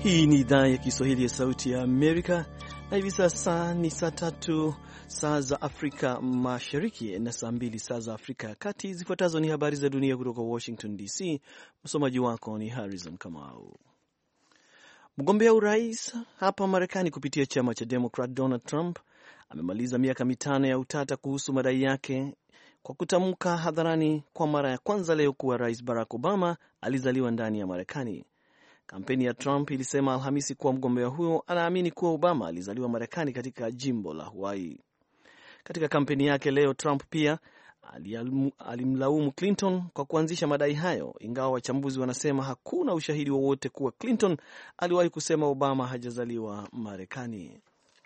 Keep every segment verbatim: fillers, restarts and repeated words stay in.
Hii ni idhaa ya Kiswahili ya Sauti ya Amerika, na hivi sasa ni saa tatu saa za Afrika Mashariki na saa mbili saa za Afrika ya Kati. Zifuatazo ni habari za dunia kutoka Washington D C. Msomaji wako ni Harrison Kamau. Mgombea urais hapa Marekani kupitia chama cha Democrat Donald Trump amemaliza miaka mitano ya utata kuhusu madai yake kwa kutamka hadharani kwa mara ya kwanza leo kuwa Rais Barack Obama alizaliwa ndani ya Marekani. Kampeni ya Trump ilisema Alhamisi kuwa mgombea huyo anaamini kuwa Obama alizaliwa Marekani katika jimbo la Hawaii. Katika kampeni yake leo, Trump pia alimlaumu Clinton kwa kuanzisha madai hayo, ingawa wachambuzi wanasema hakuna ushahidi wowote kuwa Clinton aliwahi kusema Obama hajazaliwa Marekani.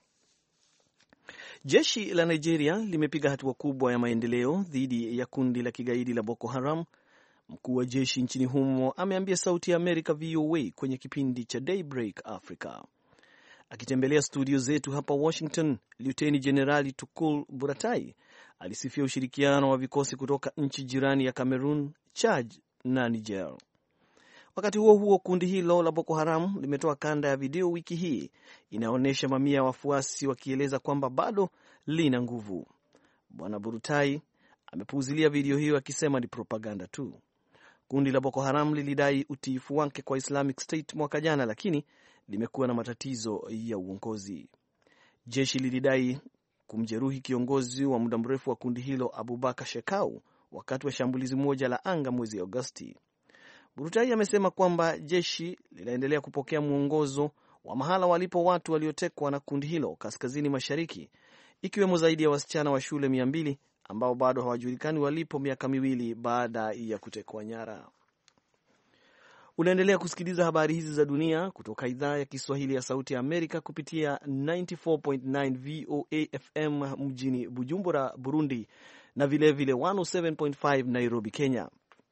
Jeshi la Nigeria limepiga hatua kubwa ya maendeleo dhidi ya kundi la kigaidi la Boko Haram. Mkuu wa jeshi nchini humo ameambia Sauti ya Amerika V O A kwenye kipindi cha Daybreak Africa. Akitembelea studio zetu hapa Washington, Luteni Jenerali Tukul Buratai alisifia ushirikiano wa vikosi kutoka nchi jirani ya Cameroon, Chad na Niger. Wakati huo huo, kundi hilo la Boko Haram limetoa kanda ya video wiki hii inaonyesha mamia ya wafuasi wakieleza kwamba bado lina nguvu. Bwana Buratai amepuuzilia video hiyo akisema ni propaganda tu. Kundi la Boko Haram lilidai utiifu wake kwa Islamic State mwaka jana, lakini limekuwa na matatizo ya uongozi. Jeshi lilidai kumjeruhi kiongozi wa muda mrefu wa kundi hilo Abubakar Shekau wakati wa shambulizi moja la anga mwezi Agosti. Burutai amesema kwamba jeshi linaendelea kupokea mwongozo wa mahala walipo watu waliotekwa na kundi hilo kaskazini mashariki, ikiwemo zaidi ya wasichana wa shule mia mbili ambao bado hawajulikani walipo miaka miwili baada ya kutekwa nyara. Unaendelea kusikiliza habari hizi za dunia kutoka idhaa ya Kiswahili ya Sauti ya Amerika kupitia tisini na nne nukta tisa V O A F M mjini Bujumbura, Burundi, na vilevile mia moja saba nukta tano Nairobi, Kenya.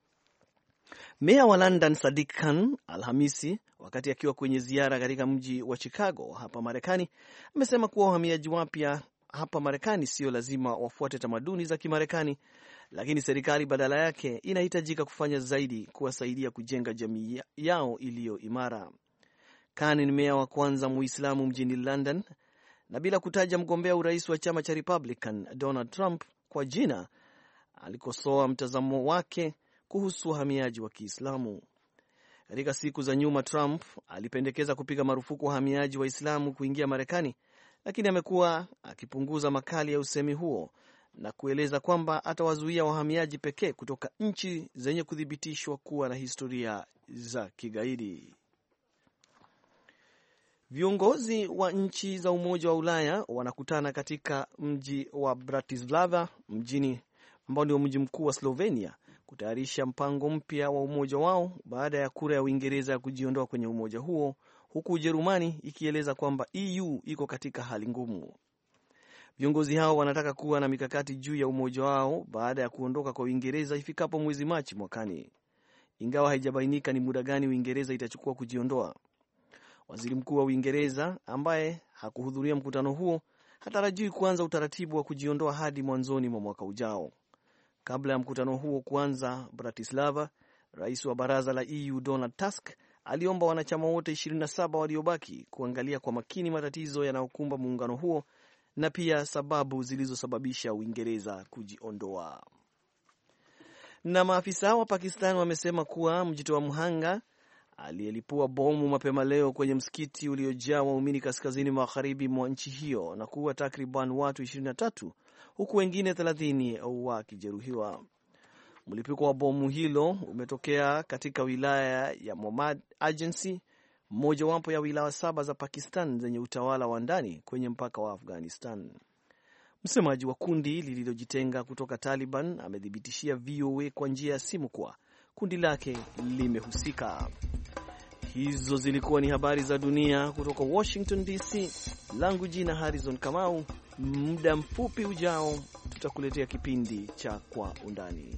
Meya wa London Sadiq Khan Alhamisi, wakati akiwa kwenye ziara katika mji wa Chicago hapa Marekani, amesema kuwa wahamiaji wapya hapa Marekani sio lazima wafuate tamaduni za Kimarekani, lakini serikali badala yake inahitajika kufanya zaidi kuwasaidia kujenga jamii yao iliyo imara. Khan ni meya wa kwanza Muislamu mjini London, na bila kutaja mgombea urais wa chama cha Republican Donald Trump kwa jina, alikosoa mtazamo wake kuhusu wahamiaji wa Kiislamu. Katika siku za nyuma, Trump alipendekeza kupiga marufuku wahamiaji wa Islamu kuingia Marekani, lakini amekuwa akipunguza makali ya usemi huo na kueleza kwamba atawazuia wahamiaji pekee kutoka nchi zenye kuthibitishwa kuwa na historia za kigaidi. Viongozi wa nchi za Umoja wa Ulaya wanakutana katika mji wa Bratislava, mjini ambao ndio mji mkuu wa Slovenia, kutayarisha mpango mpya wa umoja wao baada ya kura ya Uingereza ya kujiondoa kwenye umoja huo, huku Ujerumani ikieleza kwamba E U iko katika hali ngumu. Viongozi hao wanataka kuwa na mikakati juu ya umoja wao baada ya kuondoka kwa Uingereza ifikapo mwezi Machi mwakani, ingawa haijabainika ni muda gani Uingereza itachukua kujiondoa. Waziri Mkuu wa Uingereza ambaye hakuhudhuria mkutano huo hatarajiwi kuanza utaratibu wa kujiondoa hadi mwanzoni mwa mwaka ujao. Kabla ya mkutano huo kuanza Bratislava, rais wa baraza la E U Donald Tusk aliomba wanachama wote ishirini na saba waliobaki kuangalia kwa makini matatizo yanayokumba muungano huo na pia sababu zilizosababisha Uingereza kujiondoa. Na maafisa wa Pakistan wamesema kuwa mjitoa mhanga aliyelipua bomu mapema leo kwenye msikiti uliojaa waumini kaskazini magharibi mwa nchi hiyo na kuua takriban watu ishirini na tatu huku wengine thelathini wakijeruhiwa. Mlipuko wa bomu hilo umetokea katika wilaya ya Mohammad Agency, moja wapo ya wilaya saba za Pakistan zenye utawala wa ndani kwenye mpaka wa Afghanistan. Msemaji wa kundi lililojitenga kutoka Taliban amethibitishia V O A kwa njia ya simu kuwa kundi lake limehusika. Hizo zilikuwa ni habari za dunia kutoka Washington D C. Langu jina Harrison Kamau. Muda mfupi ujao tutakuletea kipindi cha Kwa Undani.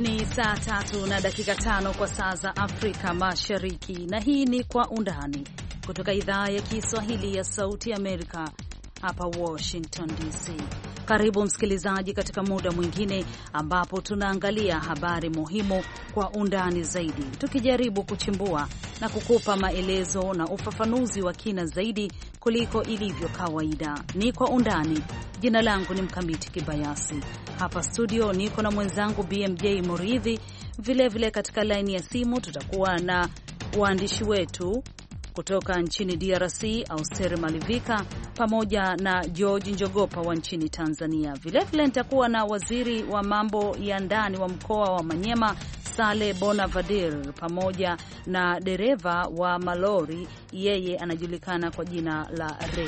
Ni saa tatu na dakika tano kwa saa za Afrika Mashariki, na hii ni Kwa Undani kutoka idhaa ya Kiswahili ya Sauti ya Amerika hapa Washington D C. Karibu msikilizaji katika muda mwingine ambapo tunaangalia habari muhimu kwa undani zaidi, tukijaribu kuchimbua na kukupa maelezo na ufafanuzi wa kina zaidi kuliko ilivyo kawaida. Ni Kwa Undani. Jina langu ni Mkamiti Kibayasi. Hapa studio niko na mwenzangu B M J Muridhi. Vilevile katika laini ya simu tutakuwa na waandishi wetu kutoka nchini D R C, Austeri Malivika pamoja na George Njogopa wa nchini Tanzania. Vilevile nitakuwa na waziri wa mambo ya ndani wa mkoa wa Manyema, Sale Bonavadir, pamoja na dereva wa malori, yeye anajulikana kwa jina la Ray.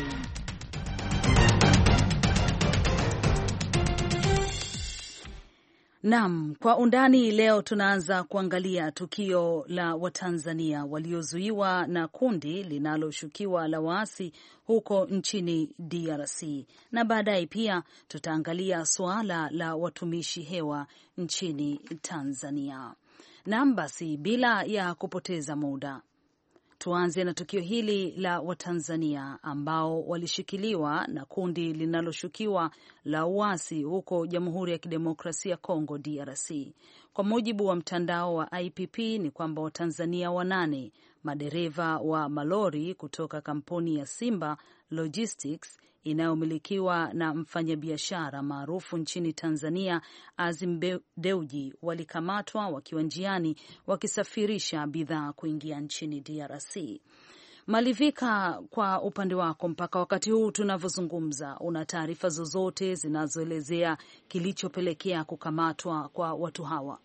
Naam, Kwa Undani leo tunaanza kuangalia tukio la Watanzania waliozuiwa na kundi linaloshukiwa la waasi huko nchini D R C, na baadaye pia tutaangalia suala la watumishi hewa nchini Tanzania. Naam, basi bila ya kupoteza muda tuanze na tukio hili la Watanzania ambao walishikiliwa na kundi linaloshukiwa la uasi huko Jamhuri ya Kidemokrasia ya Kongo D R C. Kwa mujibu wa mtandao wa I P P ni kwamba Watanzania wanane, madereva wa malori kutoka kampuni ya Simba Logistics inayomilikiwa na mfanyabiashara maarufu nchini Tanzania Azim Deuji, walikamatwa wakiwa njiani wakisafirisha bidhaa kuingia nchini D R C. Malivika, kwa upande wako, mpaka wakati huu tunavyozungumza, una taarifa zozote zinazoelezea kilichopelekea kukamatwa kwa watu hawa?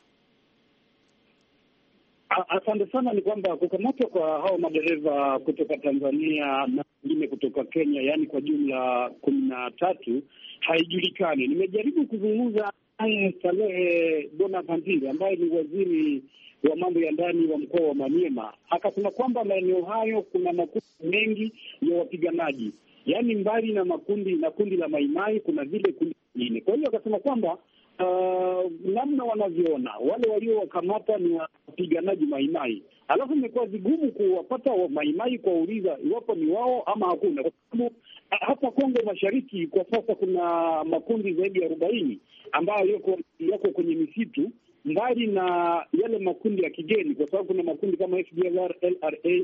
Asante sana. Ni kwamba kukamatwa kwa hao madereva kutoka Tanzania na wengine kutoka Kenya, yaani kwa jumla kumi na tatu, haijulikani. Nimejaribu kuzungumza naye Salehe Bonavadir ambaye ni waziri wa mambo ya ndani wa mkoa wa Manyema, akasema kwamba maeneo hayo kuna makundi mengi ya wapiganaji, yaani mbali na makundi na kundi la Maimai kuna vile kundi lingine. Kwa hiyo akasema kwamba Uh, namna wanavyoona wale waliowakamata ni wapiganaji Maimai, alafu imekuwa vigumu kuwapata wa Maimai kuwauliza iwapo ni wao ama hakuna, kwa sababu hapa Kongo Mashariki kwa sasa kuna makundi zaidi ya arobaini ambayo yako, yako kwenye misitu, mbali na yale makundi ya kigeni, kwa sababu kuna makundi kama F D L R, L R A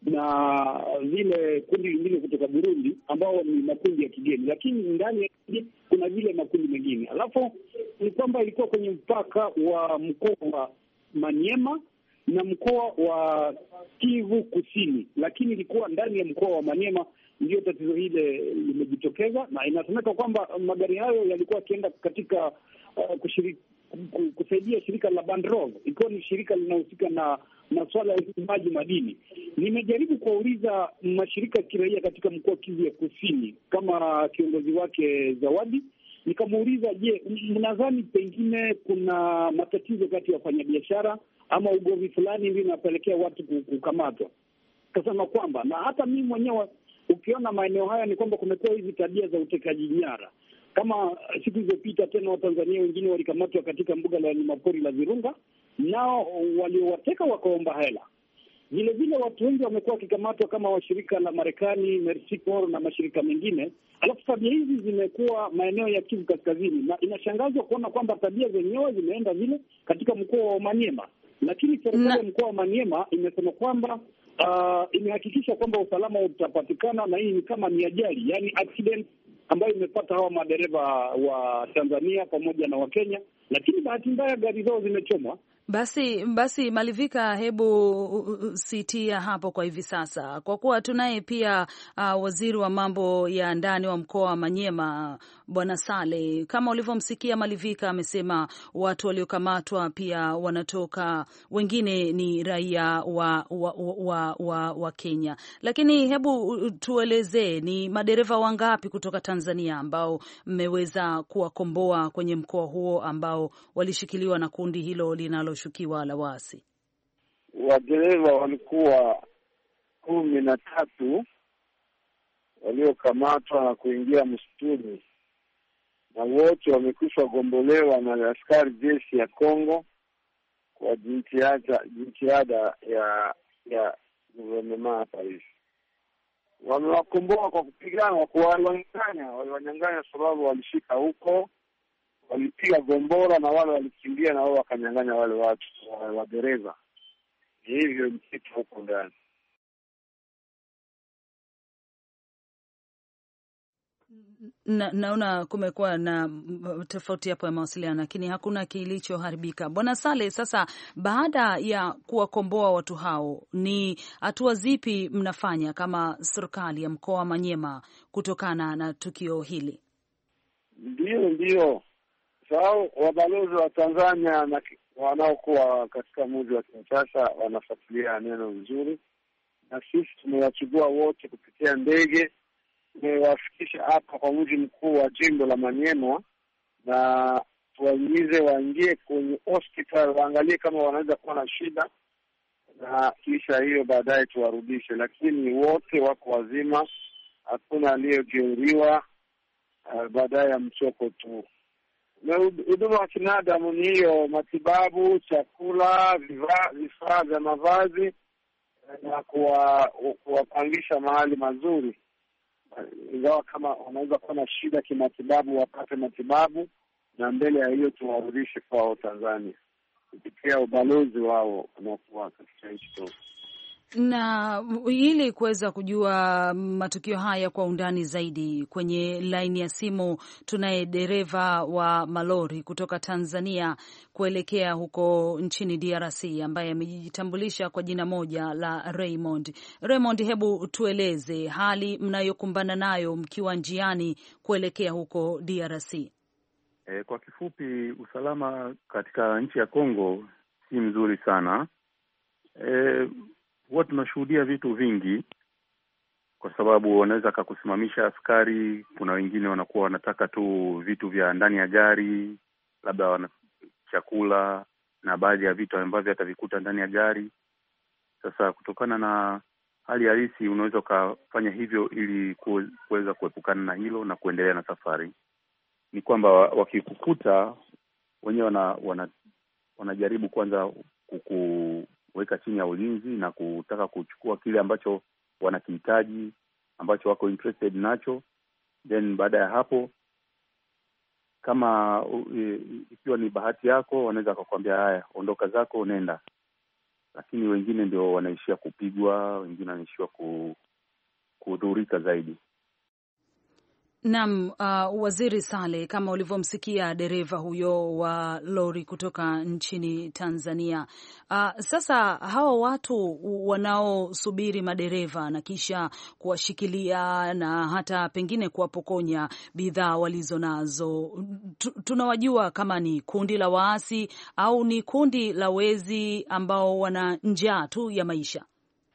na vile kundi lingine kutoka Burundi ambao ni makundi ya kigeni, lakini ndani ya kuna vile makundi mengine. Alafu ni kwamba ilikuwa kwenye mpaka wa mkoa wa Manyema na mkoa wa Kivu Kusini, lakini ilikuwa ndani ya mkoa wa Manyema ndio tatizo hile limejitokeza, na inasemeka kwamba magari hayo yalikuwa yakienda katika uh, kushiriki kusaidia shirika la Bandrol, ikiwa ni shirika linahusika na masuala ya maji madini. Nimejaribu kuwauliza mashirika ya kiraia katika mkoa wa Kivu ya Kusini kama kiongozi wake Zawadi, nikamuuliza, je, mnadhani pengine kuna matatizo kati ya wafanyabiashara ama ugovi fulani ndio inapelekea watu kukamatwa? Kasema kwamba, na hata mimi mwenyewe ukiona maeneo haya ni kwamba kumekuwa hizi tabia za utekaji nyara. Kama siku zilizopita tena Watanzania wengine walikamatwa katika mbuga la wanyamapori la Virunga, nao waliowateka wakaomba hela. Vile vile watu wengi wamekuwa wakikamatwa kama washirika la Marekani, Mercy Corps na mashirika mengine. Alafu tabia hizi zimekuwa maeneo ya Kivu Kaskazini, na inashangazwa kuona kwamba tabia zenyewe zimeenda vile katika mkoa wa Maniema. Lakini serikali ya mkoa wa Maniema imesema kwamba uh, imehakikisha kwamba usalama utapatikana, na hii ni kama ni ajali, yani accident ambayo imepata hawa madereva wa Tanzania pamoja na wa Kenya, lakini bahati mbaya gari zao zimechomwa. Basi basi Malivika, hebu sitia hapo kwa hivi sasa, kwa kuwa tunaye pia uh, waziri wa mambo ya ndani wa mkoa wa Manyema Bwana Sale. Kama ulivyomsikia Malivika, amesema watu waliokamatwa pia wanatoka, wengine ni raia wa wa, wa, wa wa Kenya. Lakini hebu tuelezee, ni madereva wangapi kutoka Tanzania ambao mmeweza kuwakomboa kwenye mkoa huo ambao walishikiliwa na kundi hilo linalo shukiwa la waasi? Wadereva walikuwa kumi na tatu waliokamatwa na kuingia msituni na wote wamekwisha gombolewa na askari jeshi ya Kongo kwa jitihada jitihada ya ya gouvernement hapa hivi. Wamewakomboa kwa kupigana, kwa waliwanyang'anya, waliwanyang'anya sababu walishika huko, walipiga gombora na wale walikimbia na wao wakanyang'anya wale watu wa dereva. Hivyo ni kitu huko ndani. Na, naona kumekuwa na tofauti hapo ya mawasiliano, lakini hakuna kilichoharibika. Bwana Sale, sasa baada ya kuwakomboa watu hao, ni hatua zipi mnafanya kama serikali ya mkoa wa Manyema kutokana na tukio hili? Ndio, ndio. Sawa, wabalozi wa Tanzania na wanaokuwa katika mji wa Kinshasa wanafuatilia neno vizuri, na sisi tumewachukua wote kupitia ndege, tumewafikisha hapa kwa mji mkuu wa jimbo la Manyema, na tuwaingize waingie kwenye hospital waangalie kama wanaweza kuwa na shida, na kisha hiyo baadaye tuwarudishe, lakini wote wako wazima, hakuna aliyejeruhiwa. Uh, baadaye ya mchoko tu. Na huduma wa kinadamu ni hiyo, matibabu, chakula, vifaa vya mavazi, na kuwapangisha mahali mazuri. Ingawa kama wanaweza kuwa na shida kimatibabu wapate matibabu, na mbele ya hiyo tuwarudishe kwa Tanzania kupitia ubalozi wao unaokuwa katika nchi. Na ili kuweza kujua matukio haya kwa undani zaidi, kwenye laini ya simu tunaye dereva wa malori kutoka Tanzania kuelekea huko nchini D R C ambaye amejitambulisha kwa jina moja la Raymond. Raymond, hebu tueleze hali mnayokumbana nayo mkiwa njiani kuelekea huko D R C. E, kwa kifupi, usalama katika nchi ya Kongo si mzuri sana. E, huwa tunashuhudia vitu vingi, kwa sababu wanaweza kakusimamisha askari. Kuna wengine wanakuwa wanataka tu vitu vya ndani ya gari, labda wana chakula na baadhi ya vitu ambavyo atavikuta ndani ya gari. Sasa kutokana na hali halisi unaweza ukafanya hivyo ili kuweza kuepukana na hilo na kuendelea na safari. Ni kwamba wakikukuta wenyewe wana, wana wanajaribu kwanza kuku weka chini ya ulinzi na kutaka kuchukua kile ambacho wanakihitaji, ambacho wako interested nacho. Then baada ya hapo, kama e, ikiwa ni bahati yako, wanaweza kukwambia haya, ondoka zako, nenda. Lakini wengine ndio wanaishia kupigwa, wengine wanaishia kudhurika zaidi. Naam, uh, Waziri Sale, kama ulivyomsikia dereva huyo wa lori kutoka nchini Tanzania. Uh, sasa hawa watu wanaosubiri madereva na kisha kuwashikilia na hata pengine kuwapokonya bidhaa walizo nazo, tunawajua kama ni kundi la waasi au ni kundi la wezi ambao wana njaa tu ya maisha?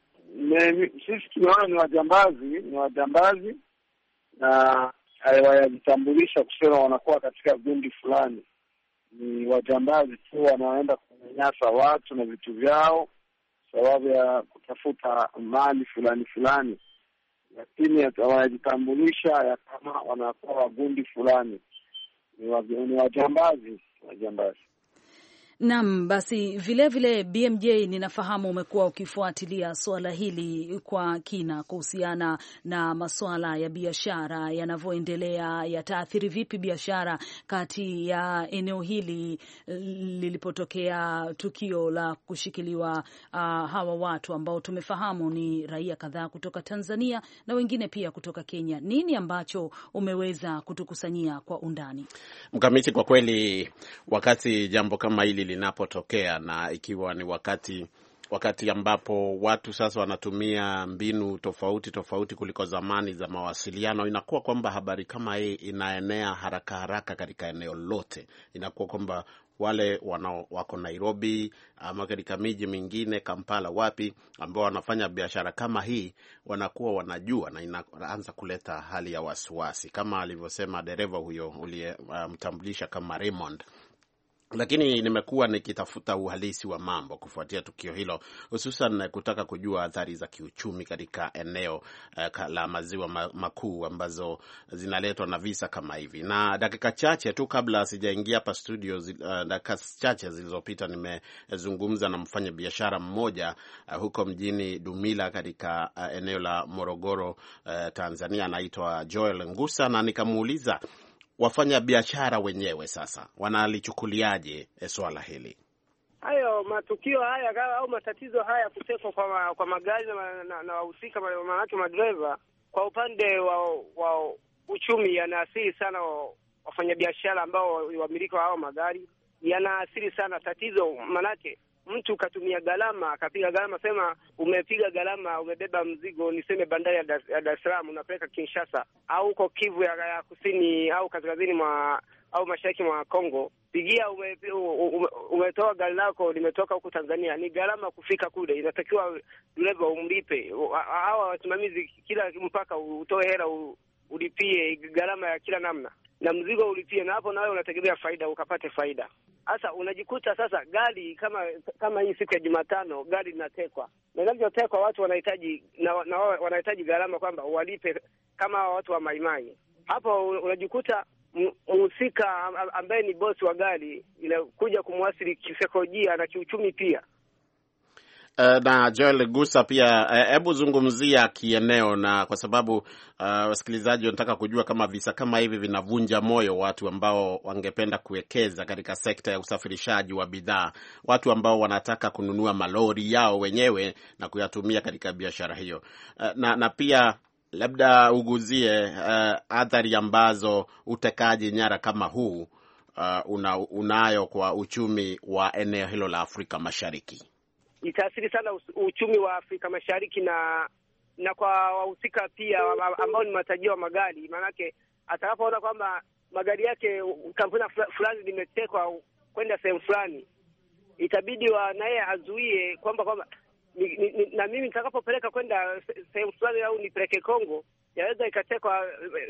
Sisi tunaona ni wajambazi, ni wajambazi na hawajitambulisha kusema wanakuwa katika gundi fulani. Ni wajambazi tu, wanaenda kunyanyasa watu na vitu vyao sababu ya kutafuta mali fulani fulani, lakini hawajitambulisha ya kama wanakuwa gundi fulani. Ni wajambazi, wajambazi. Naam, basi vile vile B M J, ninafahamu umekuwa ukifuatilia suala hili kwa kina kuhusiana na masuala ya biashara yanavyoendelea, yataathiri vipi biashara kati ya eneo hili lilipotokea tukio la kushikiliwa uh, hawa watu ambao tumefahamu ni raia kadhaa kutoka Tanzania na wengine pia kutoka Kenya. Nini ambacho umeweza kutukusanyia kwa undani? Mkamiti, kwa kweli wakati jambo kama hili linapotokea, na ikiwa ni wakati wakati ambapo watu sasa wanatumia mbinu tofauti tofauti kuliko zamani za mawasiliano, inakuwa kwamba habari kama hii inaenea haraka haraka katika eneo lote. Inakuwa kwamba wale wanao wako Nairobi ama katika miji mingine, Kampala, wapi, ambao wanafanya biashara kama hii wanakuwa wanajua, na inaanza kuleta hali ya wasiwasi, kama alivyosema dereva huyo uliyemtambulisha um, kama Raymond. lakini nimekuwa nikitafuta uhalisi wa mambo kufuatia tukio hilo, hususan kutaka kujua athari za kiuchumi katika eneo uh, la maziwa makuu ambazo zinaletwa na visa kama hivi. Na dakika chache tu kabla sijaingia hapa studio, uh, dakika chache zilizopita nimezungumza na mfanya biashara mmoja uh, huko mjini Dumila katika uh, eneo la Morogoro, uh, Tanzania, anaitwa Joel Ngusa, na nikamuuliza wafanya biashara wenyewe sasa wanalichukuliaje swala hili. Hayo matukio haya au matatizo haya kutekwa kwa kwa magari na wahusika maanake madereva, kwa upande wa, wa uchumi yanaathiri sana wafanyabiashara ambao wamiliki wa hao magari, yanaathiri sana tatizo. Manake mtu katumia gharama, akapiga gharama, sema umepiga gharama, umebeba mzigo, niseme bandari ya Dar es Salaam unapeleka Kinshasa au huko Kivu ya, ya kusini au kaskazini mwa au mashariki mwa Kongo, pigia ume, ume, umetoa gari lako limetoka huko Tanzania, ni gharama kufika kule, inatakiwa dereva umlipe. Hawa wasimamizi kila mpaka utoe hela ulipie gharama ya kila namna na mzigo ulipie, na hapo nawe unategemea faida, ukapate faida. Sasa unajikuta sasa gari kama kama hii siku ya Jumatano gari linatekwa. Na linavyotekwa watu wanahitaji na, na wanahitaji gharama kwamba walipe kama watu wa Maimai. Hapo unajikuta mhusika ambaye ni bosi wa gari inakuja kumwasili kisaikolojia na kiuchumi pia. Uh, na Joel Gusa pia, hebu uh, zungumzia kieneo, na kwa sababu uh, wasikilizaji wanataka kujua kama visa kama hivi vinavunja moyo watu ambao wangependa kuwekeza katika sekta ya usafirishaji wa bidhaa, watu ambao wanataka kununua malori yao wenyewe na kuyatumia katika biashara hiyo. Uh, na, na pia labda uguzie uh, athari ambazo utekaji nyara kama huu uh, una, unayo kwa uchumi wa eneo hilo la Afrika Mashariki. Itaathiri sana uchumi wa Afrika Mashariki na na kwa wahusika pia ambao ni matajiri wa magari, maanake atakapoona kwamba magari yake kampuni fulani limetekwa kwenda sehemu fulani, itabidi wa naye azuie kwamba kwamba ni, ni, na mimi nitakapopeleka kwenda sehemu fulani au nipeleke Kongo, yaweza ikatekwa,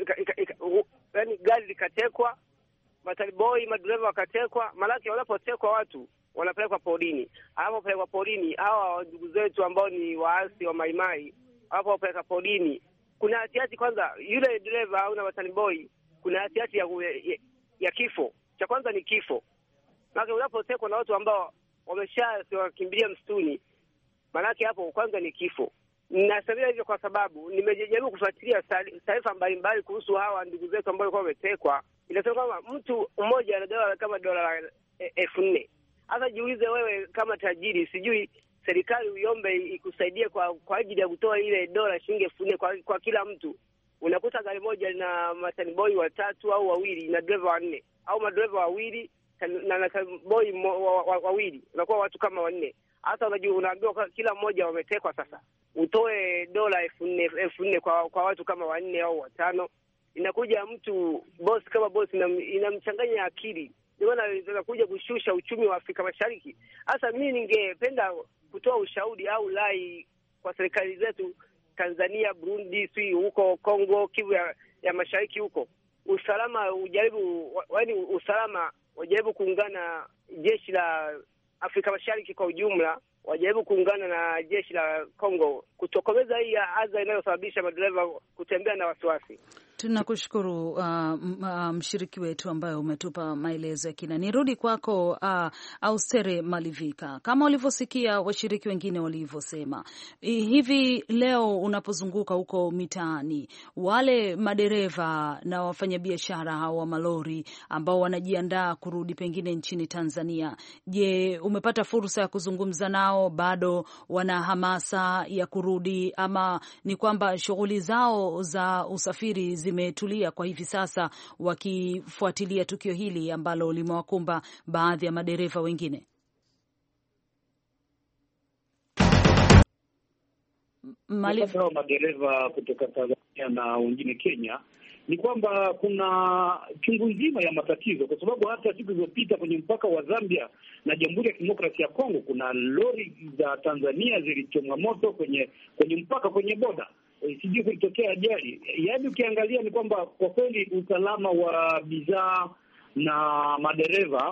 yaani gari likatekwa, mataliboi madereva wakatekwa. Maanake wanapotekwa watu wanapelekwa porini. Hapo pelekwa porini, hawa ndugu zetu ambao ni waasi wa Maimai, hapo peleka porini, kuna hatihati kwanza yule dereva au na wataniboi, kuna hatihati ya, ya, ya kifo. Cha kwanza ni kifo. Maana unapotekwa na watu ambao wameshakimbilia msituni, maanake hapo kwanza ni kifo. Nasema hivyo kwa sababu nimejaribu kufuatilia taarifa mbalimbali kuhusu hawa ndugu zetu ambao walikuwa wametekwa. Inasema kwamba mtu mmoja anadaiwa kama dola elfu nne. Sasa jiulize wewe kama tajiri, sijui serikali uiombe ikusaidie kwa kwa ajili ya kutoa ile dola shilingi elfu nne kwa, kwa kila mtu. Unakuta gari moja lina mataniboi watatu au wawili na dereva wanne, au madereva wawili na mataniboi wawili, unakuwa watu kama wanne. Hata unajua unaambiwa kila mmoja wametekwa, sasa utoe dola elfu nne elfu nne kwa kwa watu kama wanne au watano. Inakuja mtu boss kama boss, inamchanganya akili. Niona inakuja kushusha uchumi wa Afrika Mashariki. Sasa mimi ningependa kutoa ushauri au lai kwa serikali zetu Tanzania, Burundi, si huko Kongo, Kivu ya, ya Mashariki huko. Usalama ujaribu, yaani usalama wajaribu kuungana, jeshi la Afrika Mashariki kwa ujumla wajaribu kuungana na jeshi la Kongo kutokomeza hii adha inayosababisha madereva kutembea na wasiwasi. Tunakushukuru uh, mshiriki wetu ambaye umetupa maelezo ya kina. Nirudi kwako uh, Austere Malivika, kama ulivyosikia washiriki wengine walivyosema, hivi leo unapozunguka huko mitaani, wale madereva na wafanyabiashara hao wa malori ambao wanajiandaa kurudi pengine nchini Tanzania, je, umepata fursa ya kuzungumza nao? Bado wana hamasa ya kurudi, ama ni kwamba shughuli zao za usafiri zimetulia kwa hivi sasa, wakifuatilia tukio hili ambalo limewakumba baadhi ya madereva wengine? Mali... madereva kutoka Tanzania na wengine Kenya, ni kwamba kuna chungu nzima ya matatizo, kwa sababu hata siku zilizopita kwenye mpaka wa Zambia na Jamhuri ya Kidemokrasia ya Kongo kuna lori za Tanzania zilichomwa moto kwenye kwenye mpaka, kwenye boda. E, sijui kulitokea ajali. Yaani ukiangalia ni kwamba kwa kweli usalama wa bidhaa na madereva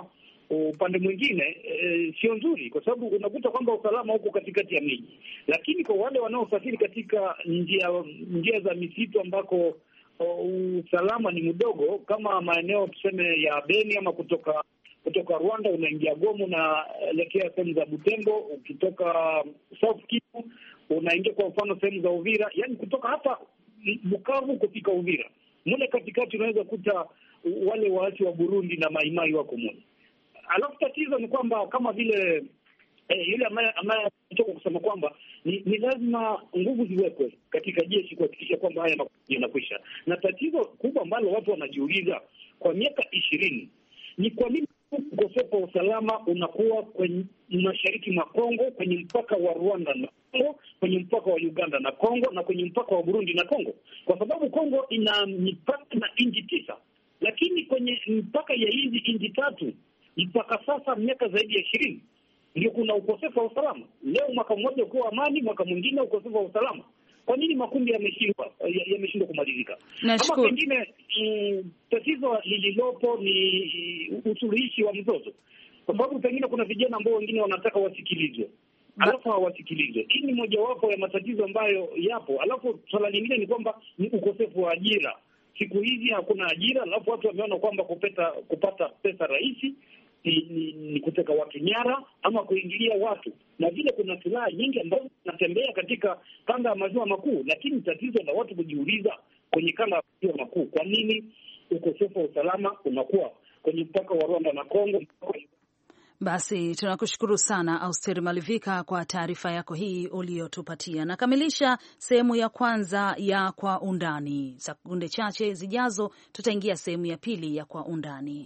upande mwingine e, sio nzuri, kwa sababu unakuta kwamba usalama huko katikati ya miji, lakini kwa wale wanaosafiri katika njia njia za misitu ambako usalama ni mdogo, kama maeneo tuseme ya Beni ama kutoka kutoka Rwanda unaingia Goma na elekea sehemu za Butembo, ukitoka South Kivu unaingia kwa mfano sehemu za Uvira, yani kutoka hapa Bukavu kufika Uvira, mule katikati unaweza kuta wale waasi wa Burundi na maimai wako mule. Alafu tatizo ni kwamba kama vile eh, yule ambaye anatoka kusema kwamba ni, ni lazima nguvu ziwekwe katika jeshi kuhakikisha kwamba haya yanakwisha. Na tatizo kubwa ambalo watu wanajiuliza kwa miaka ishirini ni kwa nini ukosefu wa usalama unakuwa kwenye mashariki mwa Kongo, kwenye mpaka wa Rwanda na Kongo, kwenye mpaka wa Uganda na Kongo, na kwenye mpaka wa Burundi na Kongo, kwa sababu Kongo ina mipaka na nchi tisa, lakini kwenye mpaka ya hizi nchi tatu mpaka sasa miaka zaidi ya ishirini ndio kuna ukosefu wa usalama. Leo mwaka mmoja ukiwa amani, mwaka mwingine ukosefu wa usalama. Kwa nini makundi yameshindwa yameshindwa kumalizika? Kama pengine mm, tatizo lililopo ni usuluhishi wa mzozo, kwa sababu pengine kuna vijana ambao wengine wanataka wasikilizwe, alafu hawasikilizwe. Hii ni mojawapo ya matatizo ambayo yapo. Alafu swala lingine ni kwamba ni ukosefu wa ajira. Siku hizi hakuna ajira, alafu watu wameona kwamba kupata kupata pesa rahisi ni, ni, ni kuteka watu nyara ama kuingilia watu, na vile kuna silaha nyingi ambazo zinatembea katika kanda ya maziwa makuu. Lakini tatizo la watu kujiuliza kwenye kanda ya maziwa makuu, kwa nini ukosefu wa usalama unakuwa kwenye mpaka wa Rwanda na Kongo? Basi tunakushukuru sana Austeri Malivika kwa taarifa yako hii uliyotupatia. Nakamilisha sehemu ya kwanza ya Kwa Undani. Sekunde chache zijazo tutaingia sehemu ya pili ya Kwa Undani.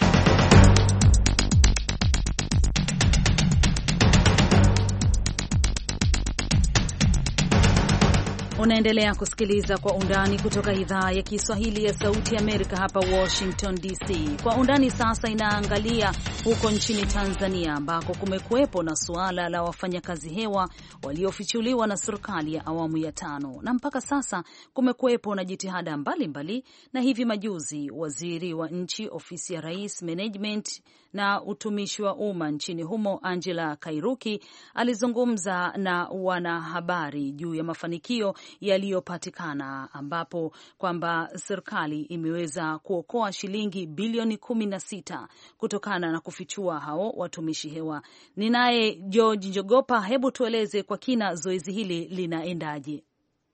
Unaendelea kusikiliza Kwa Undani kutoka idhaa ya Kiswahili ya Sauti ya Amerika hapa Washington D C. Kwa Undani sasa inaangalia huko nchini Tanzania ambako kumekuwepo na suala la wafanyakazi hewa waliofichuliwa na serikali ya awamu ya tano, na mpaka sasa kumekuwepo na jitihada mbalimbali mbali, na hivi majuzi waziri wa nchi ofisi ya Rais Management na utumishi wa umma nchini humo Angela Kairuki alizungumza na wanahabari juu ya mafanikio yaliyopatikana, ambapo kwamba serikali imeweza kuokoa shilingi bilioni kumi na sita kutokana na kufichua hao watumishi hewa. Ninaye George Njogopa, hebu tueleze kwa kina zoezi hili linaendaje?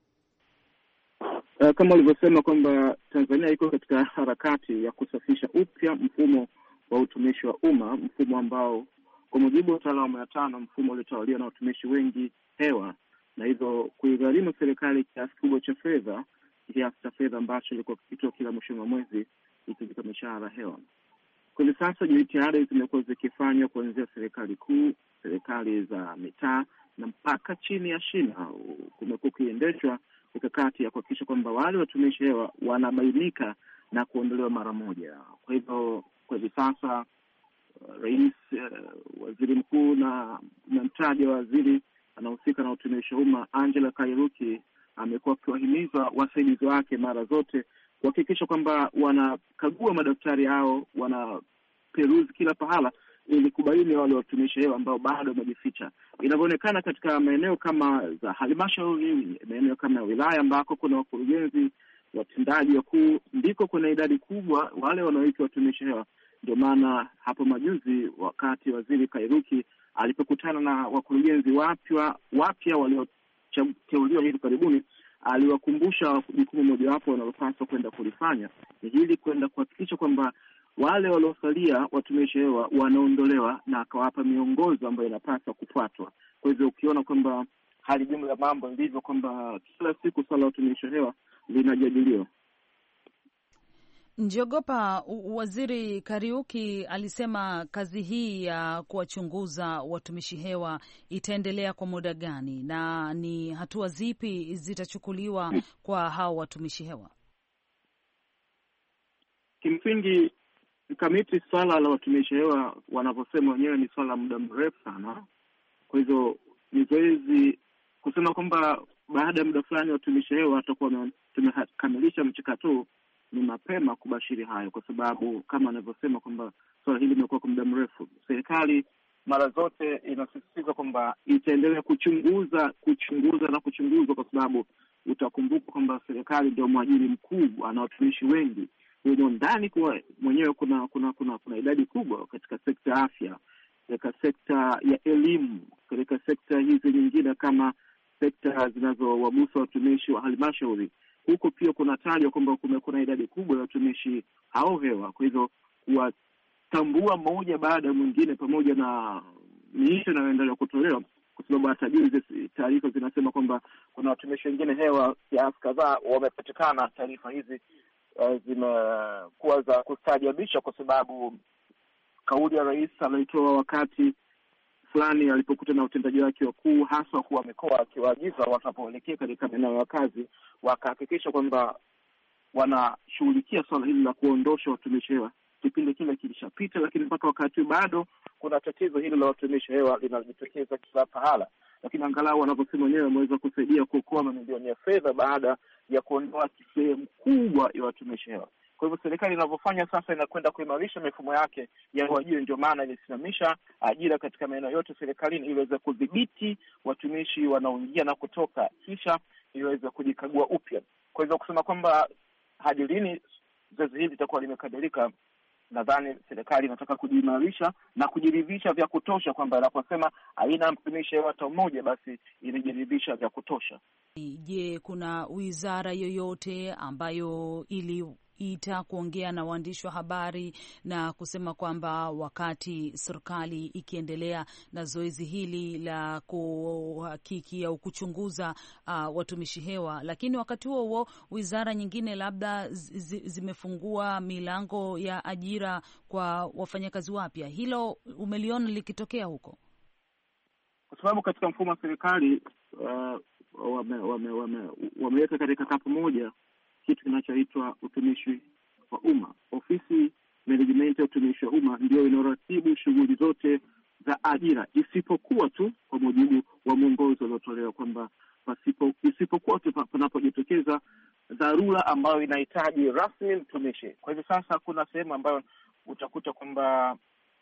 Uh, kama ulivyosema kwamba Tanzania iko katika harakati ya kusafisha upya mfumo wa utumishi wa umma, mfumo ambao kwa mujibu wa utaalamu ya tano mfumo uliotawaliwa na watumishi wengi hewa, na hivyo kuigharimu serikali kiasi kubwa cha fedha, kiasi cha fedha ambacho ilikuwa kikitoa kila mwisho wa mwezi ikilipa mishahara hewa. Kwa sasa jitihada zimekuwa zikifanywa kuanzia serikali kuu, serikali za mitaa na mpaka chini ya shina. Kumekuwa kiendeshwa mikakati ya kuhakikisha kwamba wale watumishi hewa wanabainika na kuondolewa mara moja. Kwa hivyo kwa hivi sasa uh, rais, uh, waziri mkuu na na mtaji wa waziri anahusika na utumishi wa umma Angela Kairuki amekuwa akiwahimiza wasaidizi wake mara zote kuhakikisha kwamba wanakagua madaftari yao, wanaperuzi kila pahala ili kubaini wale watumishi hewa ambao bado wamejificha. Inavyoonekana katika maeneo kama za halmashauri, maeneo kama ya wilaya ambako kuna wakurugenzi, watendaji wakuu, ndiko kuna idadi kubwa wale wanaoitwa watumishi hewa. Ndio maana hapo majuzi wakati waziri Kairuki alipokutana na wakurugenzi wapya wapya walioteuliwa hivi karibuni, aliwakumbusha jukumu mojawapo wanalopaswa kwenda kulifanya ni hili, kwenda kuhakikisha kwamba wale waliosalia watumishi hewa wanaondolewa, na akawapa miongozo ambayo inapaswa kufuatwa. Kwa hivyo ukiona kwamba hali jumla ya mambo ndivyo kwamba kila siku swala la watumishi hewa linajadiliwa. Njogopa, waziri Kariuki alisema kazi hii ya kuwachunguza watumishi hewa itaendelea kwa muda gani na ni hatua zipi zitachukuliwa kwa hao watumishi hewa? Kimsingi kamiti, swala la watumishi hewa wanavyosema wenyewe ni swala muda mrefu sana. Kwa hivyo ni zoezi kusema kwamba baada ya muda fulani watumishi hewa watakuwa tumekamilisha mchakato, ni mapema kubashiri hayo, kwa sababu kama anavyosema kwamba swala hili limekuwa kwa muda mrefu. Serikali mara zote inasisitiza kwamba itaendelea kuchunguza kuchunguza na kuchunguza, kwa sababu utakumbuka kwamba serikali ndio mwajiri mkuu, ana watumishi wengi humo ndani. Kwa mwenyewe kuna kuna kuna kuna idadi kubwa katika sekta ya afya, katika sekta ya elimu, katika sekta hizi nyingine kama sekta zinazowagusa watumishi wa halmashauri. Huko pia kuna tajwa kwamba kuna idadi kubwa ya watumishi hao hewa. Kwa hivyo kuwatambua mmoja baada ya mwingine, pamoja na miito inayoendelea kutolewa, kwa sababu hata juzi taarifa zinasema kwamba kuna watumishi wengine hewa kiasi kadhaa wamepatikana. Taarifa hizi uh, zimekuwa za kustaajabisha, kwa sababu kauli ya rais alitoa wakati fulani alipokuta na utendaji wake wakuu, hasa wakuu wa mikoa, akiwaagiza wanapoelekea katika maeneo ya kazi wakahakikisha kwamba wanashughulikia swala hili la kuondosha watumishi hewa. Kipindi kile kilishapita, lakini mpaka wakati bado kuna tatizo hili la watumishi hewa linalojitokeza kila pahala. Lakini angalau wanavyosema wenyewe wameweza kusaidia kuokoa mamilioni ya fedha baada ya kuondoa sehemu kubwa ya watumishi hewa. Kwa hivyo serikali inavyofanya sasa, inakwenda kuimarisha mifumo yake ya uajiri. Ndio maana ilisimamisha ajira katika maeneo yote serikalini ili iweze kudhibiti watumishi wanaoingia na kutoka, kisha iweze kujikagua upya. Kwa hivyo kusema kwamba hadi lini zoezi hili litakuwa limekadilika, nadhani serikali inataka kujiimarisha na kujiridhisha vya kutosha kwamba inaposema haina mtumishi hata mmoja, basi inajiridhisha vya kutosha. Je, kuna wizara yoyote ambayo ili ita kuongea na waandishi wa habari na kusema kwamba wakati serikali ikiendelea na zoezi hili la kuhakiki au kuchunguza uh, watumishi hewa, lakini wakati huo huo wizara nyingine labda zimefungua milango ya ajira kwa wafanyakazi wapya, hilo umeliona likitokea huko? Kwa sababu katika mfumo wa serikali uh, wameweka wame, wame, wame katika kapu moja kitu kinachoitwa utumishi wa umma. Ofisi management ya utumishi wa umma ndio inoratibu shughuli zote za ajira, isipokuwa tu kwa mujibu wa mwongozo uliotolewa kwamba pasipo isipokuwa tu panapojitokeza dharura ambayo inahitaji rasmi mtumishi. Kwa hivyo sasa kuna sehemu ambayo utakuta kwamba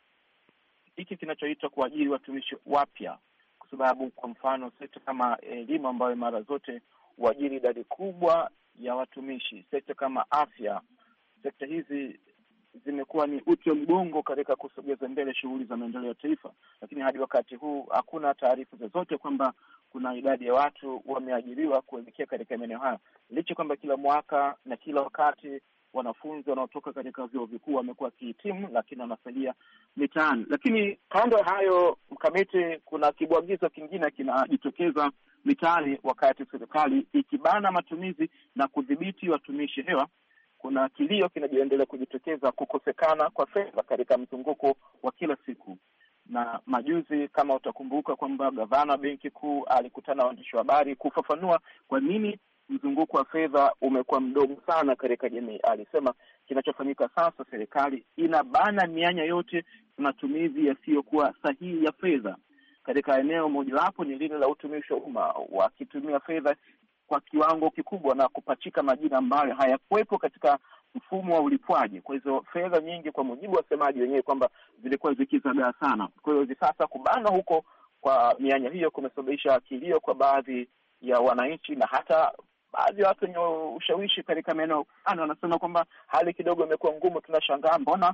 hiki kinachoitwa kuajiri watumishi wapya, kwa sababu kwa mfano sekta kama elimu ambayo mara zote huajiri idadi kubwa ya watumishi, sekta kama afya, sekta hizi zimekuwa ni uti wa mgongo katika kusogeza mbele shughuli za maendeleo ya taifa, lakini hadi wakati huu hakuna taarifa zozote kwamba kuna idadi ya watu wameajiriwa kuelekea katika maeneo haya, licha kwamba kila mwaka na kila wakati wanafunzi wanaotoka katika vyuo vikuu wamekuwa kihitimu, lakini wanasalia mitaani. Lakini kando hayo, mkamiti, kuna kibwagizo kingine kinajitokeza mitaani wakati serikali ikibana matumizi na kudhibiti watumishi hewa. Kuna kilio kinajiendelea kujitokeza kukosekana kwa fedha katika mzunguko wa kila siku. Na majuzi, kama utakumbuka, kwamba gavana benki kuu alikutana na waandishi wa habari kufafanua kwa nini mzunguko wa fedha umekuwa mdogo sana katika jamii. Alisema kinachofanyika sasa, serikali inabana mianya yote matumizi yasiyokuwa sahihi ya fedha katika eneo mojawapo ni lile la utumishi wa umma, wakitumia fedha kwa kiwango kikubwa na kupachika majina ambayo hayakuwepo katika mfumo wa ulipwaji. Kwa hizo fedha nyingi, kwa mujibu wa semaji wenyewe, kwamba zilikuwa zikizagaa sana. Kwa hiyo hivi sasa kubana huko kwa mianya hiyo kumesababisha kilio kwa baadhi ya wananchi, na hata baadhi ya watu wenye ushawishi katika maeneo ana wanasema kwamba hali kidogo imekuwa ngumu. Tunashangaa mbona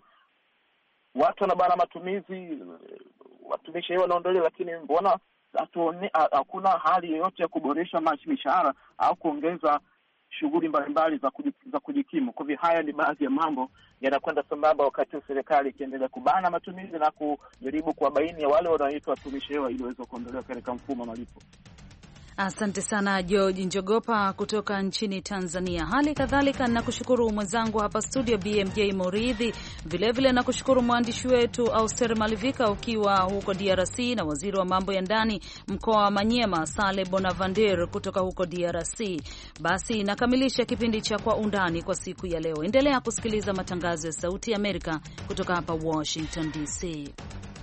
watu wanabana matumizi, watumishi wanaondolewa, lakini mbona hakuna hali yoyote ya kuboresha mishahara au kuongeza shughuli mbalimbali za za kujikimu. Kwa hivyo haya ni baadhi ya mambo yanakwenda sambamba wakati serikali ikiendelea kubana matumizi na kujaribu kuwabaini ya wale wanaoitwa watumishi hewa ili waweze kuondolewa katika mfumo wa malipo. Asante sana George Njogopa kutoka nchini Tanzania. Hali kadhalika nakushukuru mwenzangu hapa studio B M J Moridhi, vilevile nakushukuru mwandishi wetu Auster Malivika ukiwa huko D R C, na waziri wa mambo ya ndani mkoa wa Manyema Sale Bonavander kutoka huko D R C. Basi nakamilisha kipindi cha Kwa Undani kwa siku ya leo. Endelea kusikiliza matangazo ya Sauti ya Amerika kutoka hapa Washington D C.